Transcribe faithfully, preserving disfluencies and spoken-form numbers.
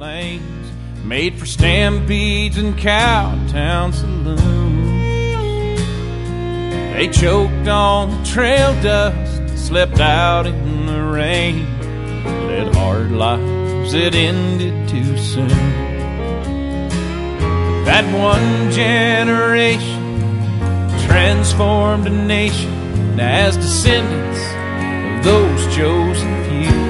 lanes made for stampedes and cowtown saloons. They choked on the trail dust, slept out in the rain, led hard lives that ended too soon. That one generation transformed a nation as descendants of those chosen few.